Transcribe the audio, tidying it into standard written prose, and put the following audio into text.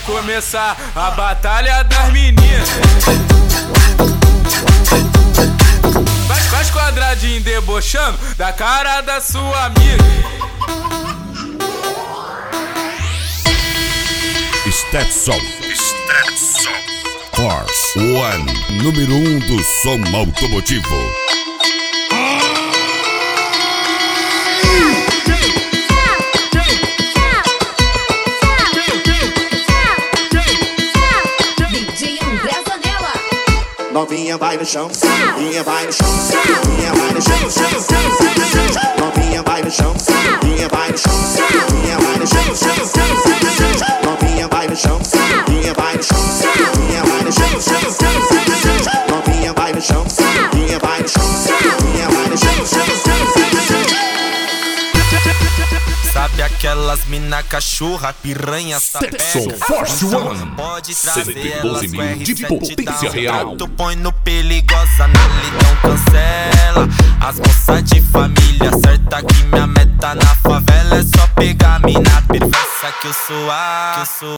começar a batalha das meninas. Faz quadradinho debochando da cara da sua amiga. Stetson Force One, número 1 do som automotivo. Novinha vai no chão, novinha vai no chão, novinha vai no chão, novinha vai no chão, novinha vai no chão, novinha vai no chão, novinha vai no chão, novinha vai no chão, novinha vai no chão, novinha vai no chão, novinha vai no chão, novinha vai no chão. Sabe aquelas mina cachorra, piranha, Stetson Force One, pode trazer 112 mil de potência real. Tu põe no perigosa, nele não cancela. As moças de família, certa que minha meta na favela é só pegar mina perversa que eu sou